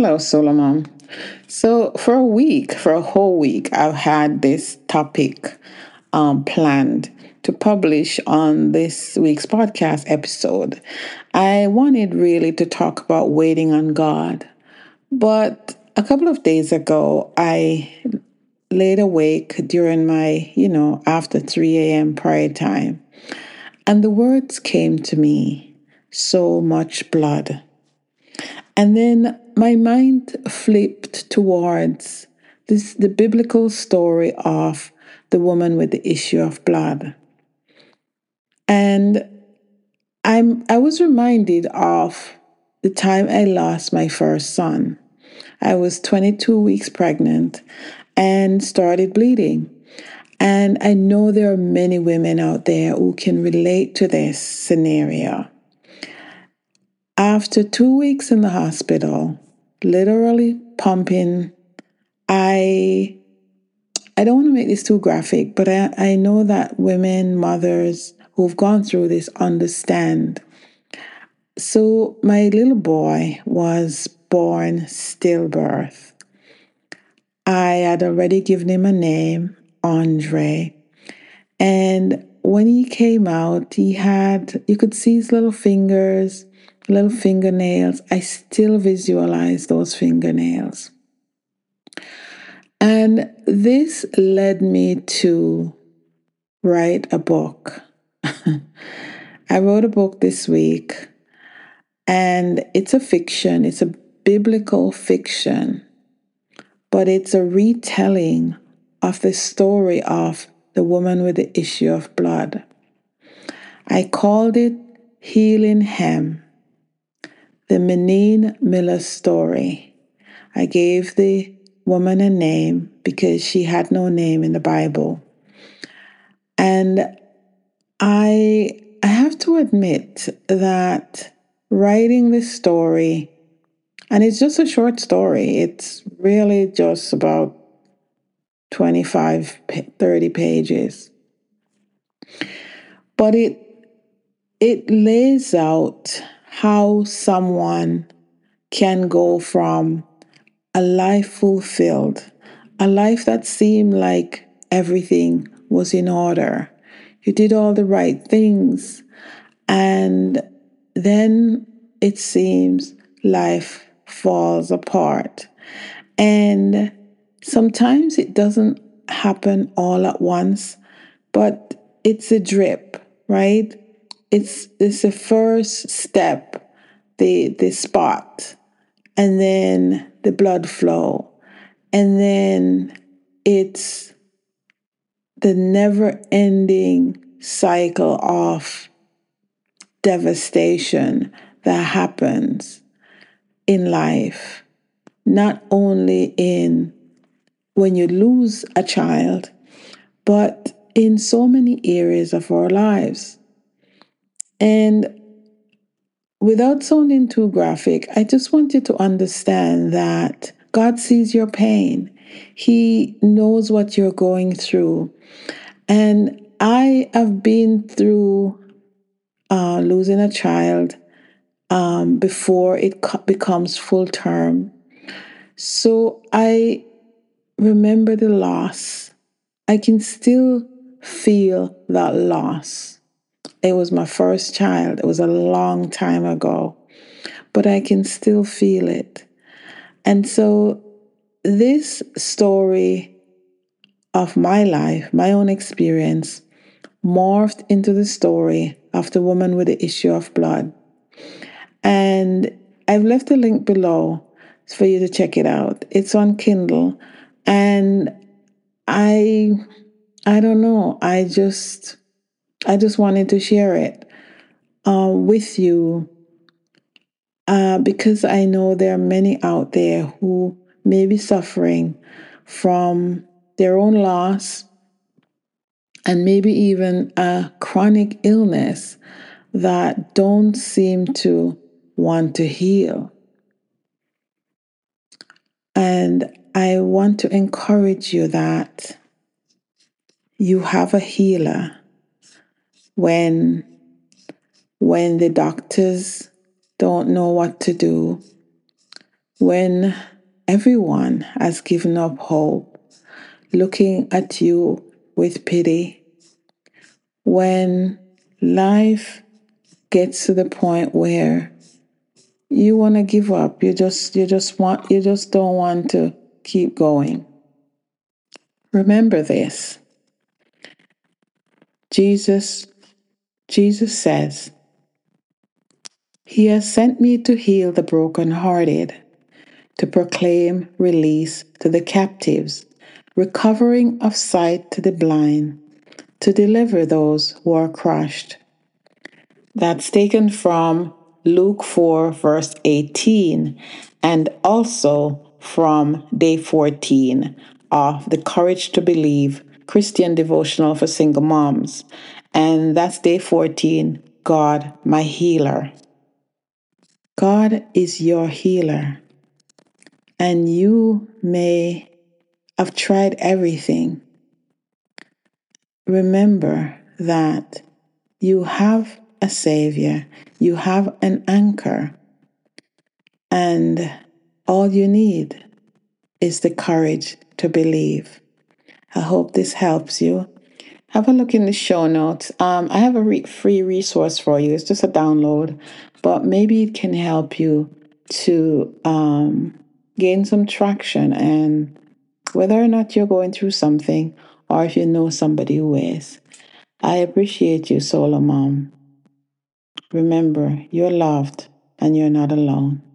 Hello, Solomon. So, for a whole week, I've had this topic planned to publish on this week's podcast episode. I wanted really to talk about waiting on God, but a couple of days ago, I laid awake during my, after 3 a.m. prayer time, and the words came to me: so much blood. And then my mind flipped towards the biblical story of the woman with the issue of blood. And I was reminded of the time I lost my first son. I was 22 weeks pregnant and started bleeding. And I know there are many women out there who can relate to this scenario. After 2 weeks in the hospital, literally pumping, I I don't want to make this too graphic, but I know that women, mothers who've gone through this understand. So my little boy was born stillbirth. I had already given him a name, Andre. And when he came out, you could see his little fingers, little fingernails. I still visualize those fingernails. And this led me to write a book. I wrote a book this week, and it's a fiction, it's a biblical fiction, but it's a retelling of the story of the woman with the issue of blood. I called it Healing Hem, the Menine Miller story. I gave the woman a name because she had no name in the Bible. And I have to admit that writing this story, and it's just a short story, it's really just about 25, 30 pages. But it lays out how someone can go from a life fulfilled, a life that seemed like everything was in order. You did all the right things, and then it seems life falls apart. And sometimes it doesn't happen all at once, but it's a drip, right? It's the first step, the spot, and then the blood flow. And then it's the never ending cycle of devastation that happens in life, not only in when you lose a child, but in so many areas of our lives. And without sounding too graphic, I just want you to understand that God sees your pain. He knows what you're going through. And I have been through losing a child before it becomes full term. So I remember the loss. I can still feel that loss. It was my first child. It was a long time ago, but I can still feel it. And so this story of my life, my own experience, morphed into the story of the woman with the issue of blood. And I've left a link below for you to check it out. It's on Kindle. And I don't know. I just wanted to share it with you because I know there are many out there who may be suffering from their own loss and maybe even a chronic illness that don't seem to want to heal. And I want to encourage you that you have a healer when the doctors don't know what to do, when everyone has given up hope, looking at you with pity, when life gets to the point where you want to give up, you just don't want to keep going. Remember this. Jesus Jesus says, "He has sent me to heal the brokenhearted, to proclaim release to the captives, recovering of sight to the blind, to deliver those who are crushed." That's taken from Luke 4, verse 18, and also from day 14 of the Courage to Believe Christian devotional for single moms. And that's day 14, God, my healer. God is your healer, and you may have tried everything. Remember that you have a Savior, you have an anchor, and all you need is the courage to believe. I hope this helps you. Have a look in the show notes. I have a free resource for you. It's just a download, but maybe it can help you to gain some traction, and whether or not you're going through something or if you know somebody who is. I appreciate you, Solar Mom. Remember, you're loved and you're not alone.